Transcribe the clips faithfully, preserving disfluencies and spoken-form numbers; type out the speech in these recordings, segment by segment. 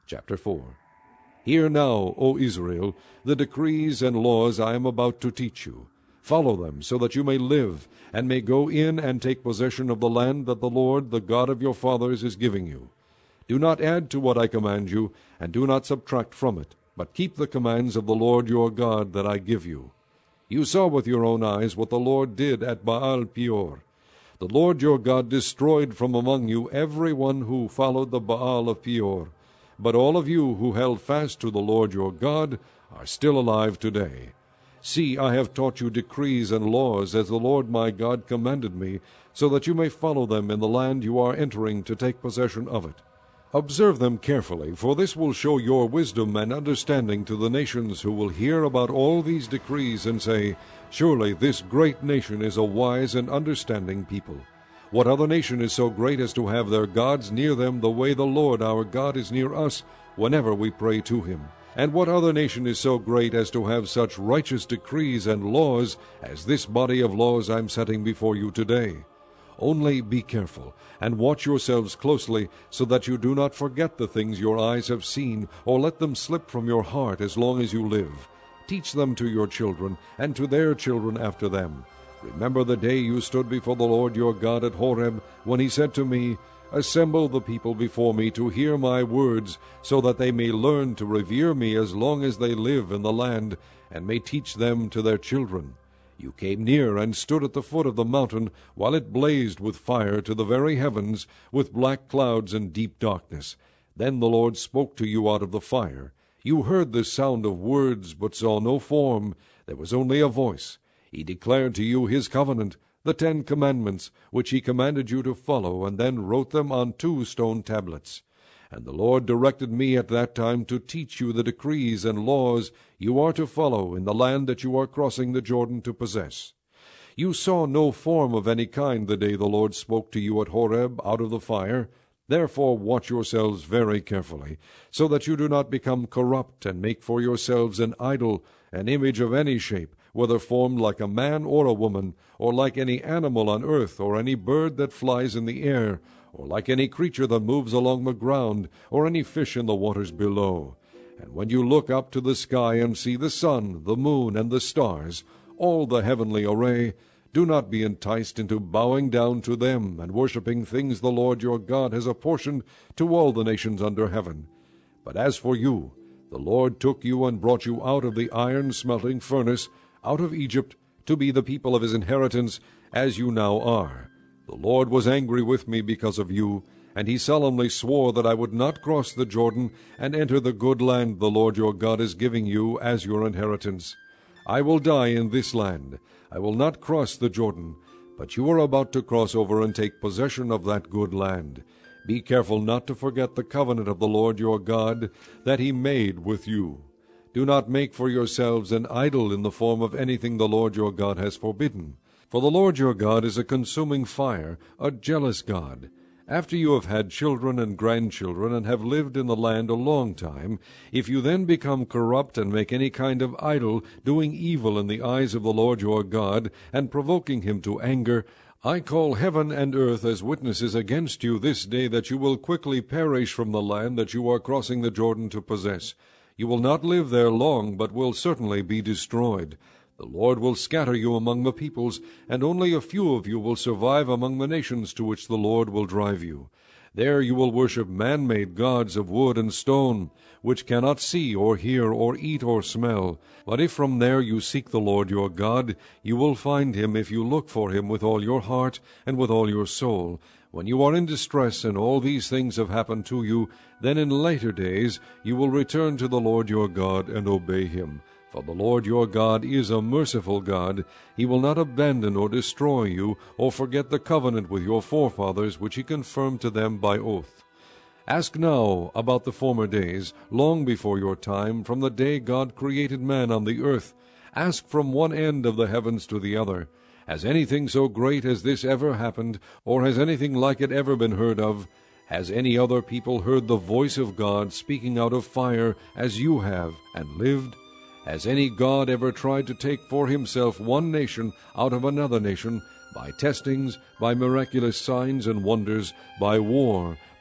Chapter four. Hear now, O Israel, the decrees and laws I am about to teach you. Follow them, so that you may live, and may go in and take possession of the land that the Lord, the God of your fathers, is giving you. Do not add to what I command you, and do not subtract from it, but keep the commands of the Lord your God that I give you. You saw with your own eyes what the Lord did at Baal Peor. The Lord your God destroyed from among you every one who followed the Baal of Peor. But all of you who held fast to the Lord your God are still alive today. See, I have taught you decrees and laws as the Lord my God commanded me, so that you may follow them in the land you are entering to take possession of it. Observe them carefully, for this will show your wisdom and understanding to the nations who will hear about all these decrees and say, Surely this great nation is a wise and understanding people. What other nation is so great as to have their gods near them the way the Lord our God is near us whenever we pray to him? And what other nation is so great as to have such righteous decrees and laws as this body of laws I am setting before you today? Only be careful, and watch yourselves closely, so that you do not forget the things your eyes have seen, or let them slip from your heart as long as you live. Teach them to your children, and to their children after them. Remember the day you stood before the Lord your God at Horeb, when he said to me, Assemble the people before me to hear my words, so that they may learn to revere me as long as they live in the land, and may teach them to their children. You came near and stood at the foot of the mountain, while it blazed with fire to the very heavens, with black clouds and deep darkness. Then the Lord spoke to you out of the fire. You heard the sound of words, but saw no form. There was only a voice. He declared to you his covenant, the Ten Commandments, which he commanded you to follow, and then wrote them on two stone tablets. And the Lord directed me at that time to teach you the decrees and laws you are to follow in the land that you are crossing the Jordan to possess. You saw no form of any kind the day the Lord spoke to you at Horeb out of the fire. Therefore watch yourselves very carefully, so that you do not become corrupt and make for yourselves an idol, an image of any shape, whether formed like a man or a woman, or like any animal on earth, or any bird that flies in the air, or like any creature that moves along the ground, or any fish in the waters below. And when you look up to the sky and see the sun, the moon, and the stars, all the heavenly array, do not be enticed into bowing down to them and worshipping things the Lord your God has apportioned to all the nations under heaven. But as for you, the Lord took you and brought you out of the iron-smelting furnace, out of Egypt, to be the people of his inheritance, as you now are. The Lord was angry with me because of you, and he solemnly swore that I would not cross the Jordan and enter the good land the Lord your God is giving you as your inheritance. I will die in this land. I will not cross the Jordan, but you are about to cross over and take possession of that good land. Be careful not to forget the covenant of the Lord your God that he made with you. Do not make for yourselves an idol in the form of anything the Lord your God has forbidden. For the Lord your God is a consuming fire, a jealous God. After you have had children and grandchildren, and have lived in the land a long time, if you then become corrupt and make any kind of idol, doing evil in the eyes of the Lord your God, and provoking him to anger, I call heaven and earth as witnesses against you this day that you will quickly perish from the land that you are crossing the Jordan to possess. You will not live there long, but will certainly be destroyed. The Lord will scatter you among the peoples, and only a few of you will survive among the nations to which the Lord will drive you. There you will worship man-made gods of wood and stone, which cannot see or hear or eat or smell. But if from there you seek the Lord your God, you will find him if you look for him with all your heart and with all your soul. When you are in distress and all these things have happened to you, then in later days you will return to the Lord your God and obey him. For the Lord your God is a merciful God. He will not abandon or destroy you, or forget the covenant with your forefathers, which he confirmed to them by oath. Ask now about the former days, long before your time, from the day God created man on the earth. Ask from one end of the heavens to the other. Has anything so great as this ever happened, or has anything like it ever been heard of? Has any other people heard the voice of God speaking out of fire, as you have, and lived? Has any God ever tried to take for himself one nation out of another nation, by testings, by miraculous signs and wonders, by war,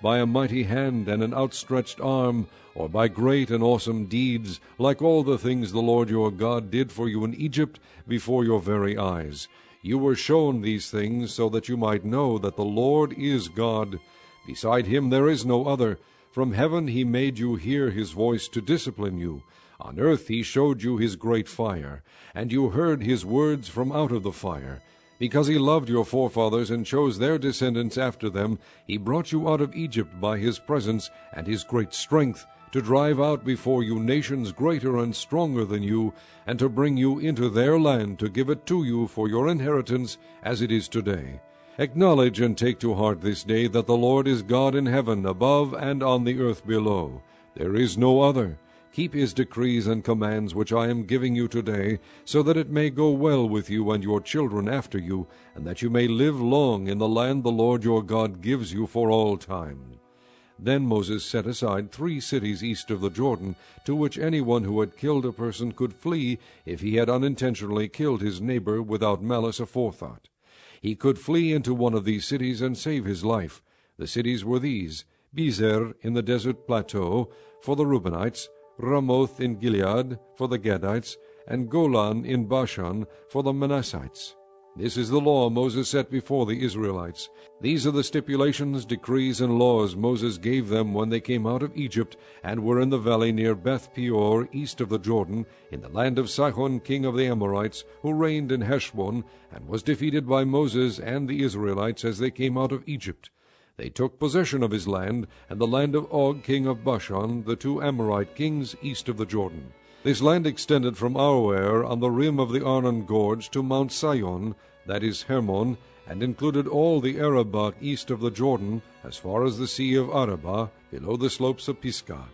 by a mighty hand and an outstretched arm, or by great and awesome deeds, like all the things the Lord your God did for you in Egypt before your very eyes. You were shown these things so that you might know that the Lord is God. Beside him there is no other. From heaven he made you hear his voice to discipline you. On earth he showed you his great fire, and you heard his words from out of the fire. Because he loved your forefathers and chose their descendants after them, he brought you out of Egypt by his presence and his great strength, to drive out before you nations greater and stronger than you, and to bring you into their land, to give it to you for your inheritance, as it is today. Acknowledge and take to heart this day that the Lord is God in heaven above and on the earth below. There is no other. Keep his decrees and commands which I am giving you today, so that it may go well with you and your children after you, and that you may live long in the land the Lord your God gives you for all time. Then Moses set aside three cities east of the Jordan, to which anyone who had killed a person could flee if he had unintentionally killed his neighbor without malice aforethought. He could flee into one of these cities and save his life. The cities were these: Bezer in the desert plateau for the Reubenites, Ramoth in Gilead for the Gadites, and Golan in Bashan for the Manassites. This is the law Moses set before the Israelites. These are the stipulations, decrees, and laws Moses gave them when they came out of Egypt, and were in the valley near Beth Peor, east of the Jordan, in the land of Sihon king of the Amorites, who reigned in Heshbon, and was defeated by Moses and the Israelites as they came out of Egypt. They took possession of his land, and the land of Og king of Bashan, the two Amorite kings east of the Jordan. This land extended from Aroer on the rim of the Arnon Gorge to Mount Sion, that is Hermon, and included all the Arabah east of the Jordan, as far as the Sea of Arabah, below the slopes of Pisgah.